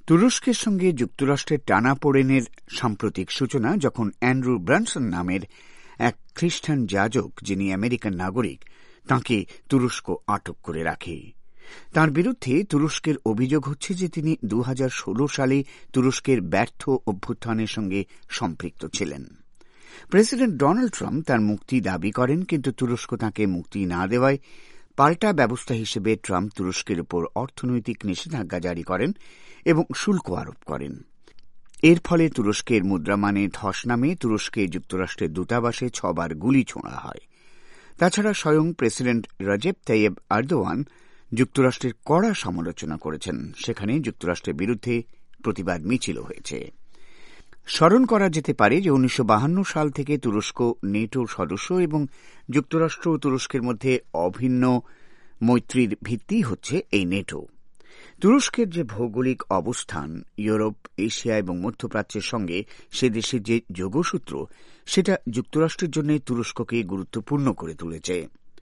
তুরস্কের সঙ্গে যুক্তরাষ্ট্রের টানাপোড়েনের সাম্প্রতিক সূচনা যখন অ্যান্ড্রু ব্রানসন নামের এক খ্রিস্টান যাজক, যিনি আমেরিকান নাগরিক, তাঁকে তুরস্ক আটক করে রাখে। তাঁর বিরুদ্ধে তুরস্কের অভিযোগ হচ্ছে যে তিনি 2016 সালে তুরস্কের ব্যর্থ অভ্যুত্থানের সঙ্গে সম্পৃক্ত ছিলেন। প্রেসিডেন্ট ডোনাল্ড ট্রাম্প তাঁর মুক্তি দাবি করেন, কিন্তু তুরস্ক তাঁকে মুক্তি না দেওয়ায় পাল্টা ব্যবস্থা হিসেবে ট্রাম্প তুরস্কের উপর অর্থনৈতিক নিষেধাজ্ঞা জারি করেন এবং শুল্ক আরোপ করেন। এর ফলে তুরস্কের মুদ্রামানে ধস নামে তুরস্কে যুক্তরাষ্ট্রের দূতাবাসে 6 বার গুলি ছোঁড়া হয়। তাছাড়া স্বয়ং প্রেসিডেন্ট রজেপ তাইয়েব এরদোয়ান যুক্তরাষ্ট্রের কড়া সমালোচনা করেছেন। সেখানে যুক্তরাষ্ট্রের বিরুদ্ধে প্রতিবাদ মিছিল হয়েছে। স্মরণ করা যেতে পারে যে 1952 সাল থেকে তুরস্ক নেটোর সদস্য এবং যুক্তরাষ্ট্র ও তুরস্কের মধ্যে অভিন্ন মৈত্রীর ভিত্তি হচ্ছে এই নেটো। তুরস্কের যে ভৌগোলিক অবস্থান ইউরোপ, এশিয়া এবং মধ্যপ্রাচ্যের সঙ্গে সে দেশের যে যোগসূত্র, সেটা যুক্তরাষ্ট্রের জন্য তুরস্ককে গুরুত্বপূর্ণ করে তুলেছে।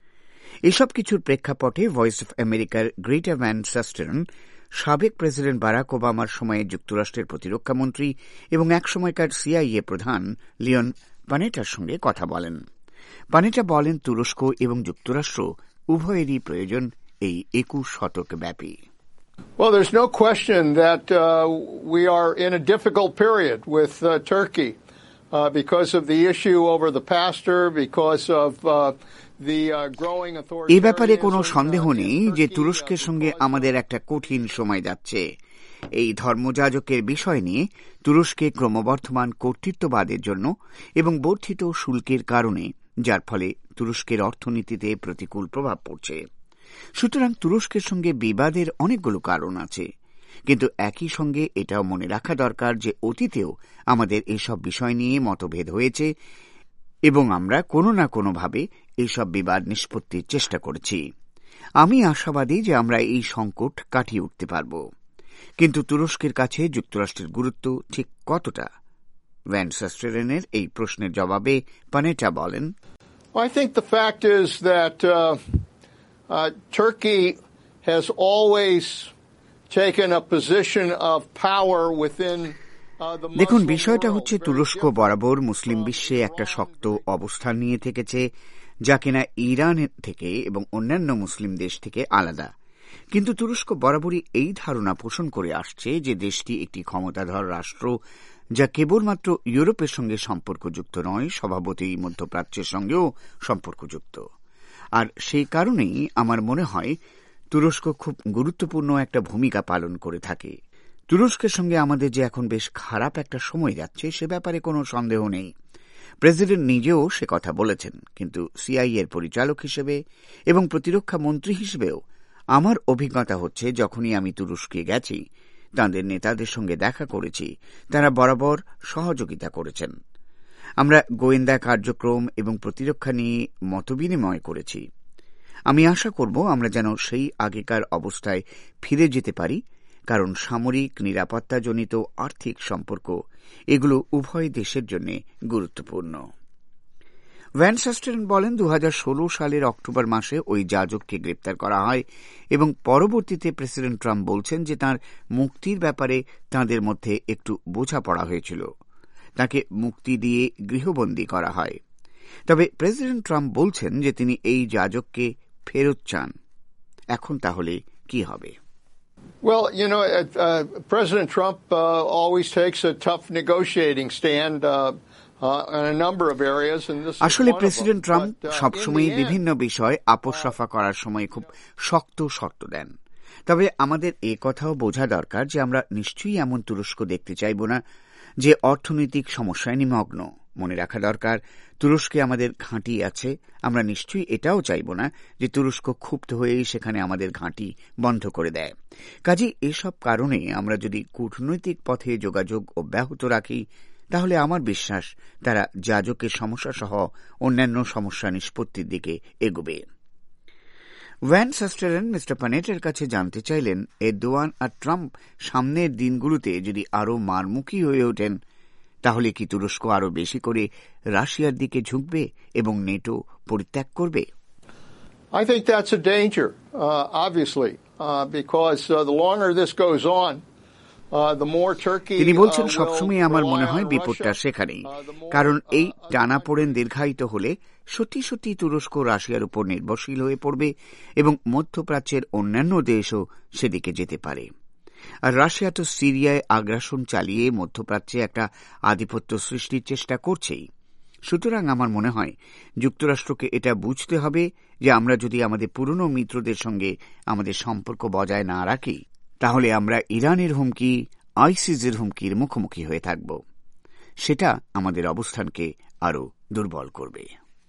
এসব কিছুর প্রেক্ষাপটে ভয়েস অফ আমেরিকার গ্রেটা ভ্যান সাস্টেরন সাবেক প্রেসিডেন্ট বারাক ওবামার সময়ে যুক্তরাষ্ট্রের প্রতিরক্ষামন্ত্রী এবং একসময়কার CIA প্রধান লিওন পানেটার সঙ্গে কথা বলেন। পানেটা বলেন, তুরস্ক এবং যুক্তরাষ্ট্র উভয়েরই প্রয়োজন এই 21 শতক ব্যাপী। Well, there's no question that we are in a difficult period with Turkey because of the issue over the pastor, because of the growing authoritarianism. এই ব্যাপারে কোনো সন্দেহ নেই যে তুরস্কের সঙ্গে আমাদের একটা কঠিন সময় যাচ্ছে। এই ধর্মযাজকের বিষয় নিয়ে তুরস্কে ক্রমবর্ধমান কর্তৃত্ববাদের জন্য এবং বর্ধিত শুল্কের কারণে, যার ফলে তুরস্কের অর্থনীতিতে প্রতিকূল প্রভাব পড়ছে। সুতরাং তুরস্কের সঙ্গে বিবাদের অনেকগুলো কারণ আছে, কিন্তু একই সঙ্গে এটাও মনে রাখা দরকার যে অতীতেও আমাদের এসব বিষয় নিয়ে মতভেদ হয়েছে এবং আমরা কোনো না কোনোভাবে এইসব বিবাদ নিষ্পত্তির চেষ্টা করেছি। আমি আশাবাদী যে আমরা এই সংকট কাটিয়ে উঠতে পারব, কিন্তু তুরস্কের কাছে যুক্তরাষ্ট্রের গুরুত্ব ঠিক কতটা? ভ্যান সাস্টেরনের এই প্রশ্নের জবাবে পানেটা বলেন, I think the fact is that Turkey has always taken a position of power within the Muslim দেখুন, বিষয়টা হচ্ছে world. তুরস্ক বরাবর মুসলিম বিশ্বে একটা শক্ত অবস্থান নিয়ে থেকেছে, যা কিনা ইরান থেকে এবং অন্যান্য মুসলিম দেশ থেকে আলাদা। কিন্তু তুরস্ক বরাবরই এই ধারণা পোষণ করে আসছে যে দেশটি একটি ক্ষমতাধর রাষ্ট্র, যা কেবলমাত্র ইউরোপের সঙ্গে সম্পর্কযুক্ত নয়, স্বভাবতই মধ্যপ্রাচ্যের সঙ্গেও সম্পর্কযুক্ত। আর সেই কারণেই আমার মনে হয় তুরস্ক খুব গুরুত্বপূর্ণ একটা ভূমিকা পালন করে থাকে। তুরস্কের সঙ্গে আমাদের যে এখন বেশ খারাপ একটা সময় যাচ্ছে, সে ব্যাপারে কোনো সন্দেহ নেই। প্রেসিডেন্ট নিজেও সে কথা বলেছেন, কিন্তু CIA এর পরিচালক হিসেবে এবং প্রতিরক্ষা মন্ত্রী হিসেবেও আমার অভিজ্ঞতা হচ্ছে, যখনই আমি তুরস্কে গেছি, তাঁদের নেতাদের সঙ্গে দেখা করেছি, তারা বরাবর সহযোগিতা করেছেন। আমরা গোয়েন্দা কার্যক্রম এবং প্রতিরক্ষা নিয়ে মতবিনিময় করেছি। আমি আশা করব আমরা যেন সেই আগেকার অবস্থায় ফিরে যেতে পারি, কারণ সামরিক, নিরাপত্তাজনিত, আর্থিক সম্পর্ক এগুলো উভয় দেশের জন্য গুরুত্বপূর্ণ। ভ্যান সাস্টেরন বলেন, 2016 সালের অক্টোবর মাসে ওই যাজককে গ্রেপ্তার করা হয় এবং পরবর্তীতে প্রেসিডেন্ট ট্রাম্প বলছেন যে তাঁর মুক্তির ব্যাপারে তাঁদের মধ্যে একটু বোঝাপড়া হয়েছিল। তাকে মুক্তি দিয়ে গৃহবন্দী করা হয়। তবে প্রেসিডেন্ট ট্রাম্প বলছেন যে তিনি এই যাজককে ফেরত চান। এখন তাহলে কি হবে? Well, you know, President Trump always takes a tough negotiating stand in a number of areas, and this is আসলে one of president them. Trump But, সবসময় in the end, বিভিন্ন বিষয় আপোস রফা করার সময় খুব শক্ত শর্ত দেন। তবে আমাদের এ কথাও বোঝা দরকার যে আমরা নিশ্চয়ই এমন তুরস্ক দেখতে চাইব না যে অর্থনৈতিক সমস্যায় নিমগ্ন। মনে রাখা দরকার, তুরস্কে আমাদের ঘাঁটি আছে। আমরা নিশ্চয়ই এটাও চাইব না যে তুরস্ক ক্ষুব্ধ হয়েই সেখানে আমাদের ঘাঁটি বন্ধ করে দেয়। কাজেই এসব কারণে আমরা যদি কূটনৈতিক পথে যোগাযোগ অব্যাহত রাখি, তাহলে আমার বিশ্বাস তারা যাজকের সমস্যা সহ অন্যান্য সমস্যা নিষ্পত্তির দিকে এগোবে। ভ্যান সাস্টেরন মিস্টার পানেটের কাছে জানতে চাইলেন, এরদোয়ান আর ট্রাম্প সামনের দিনগুলোতে যদি আরও মারমুখী হয়ে ওঠেন, তাহলে কি তুরস্ক আরও বেশি করে রাশিয়ার দিকে ঝুঁকবে এবং নেটো পরিত্যাগ করবে? I think that's a danger, obviously, because the longer this goes on, তিনি বলছেন, সবসময় আমার মনে হয় বিপদটা সেখানেই, কারণ এই টানাপোড়েন দীর্ঘায়িত হলে সত্যি সত্যি তুরস্ক রাশিয়ার উপর নির্ভরশীল হয়ে পড়বে এবং মধ্যপ্রাচ্যের অন্যান্য দেশও সেদিকে যেতে পারে। আর রাশিয়া তো সিরিয়ায় আগ্রাসন চালিয়ে মধ্যপ্রাচ্যে একটা আধিপত্য সৃষ্টির চেষ্টা করছেই। সুতরাং আমার মনে হয় যুক্তরাষ্ট্রকে এটা বুঝতে হবে যে আমরা যদি আমাদের পুরনো মিত্রদের সঙ্গে আমাদের সম্পর্ক বজায় না রাখি, তাহলে আমরা ইরানের হুমকি, আইসিসের হুমকির মুখোমুখি হয়ে থাকব। সেটা আমাদের অবস্থানকে আরও দুর্বল করবে।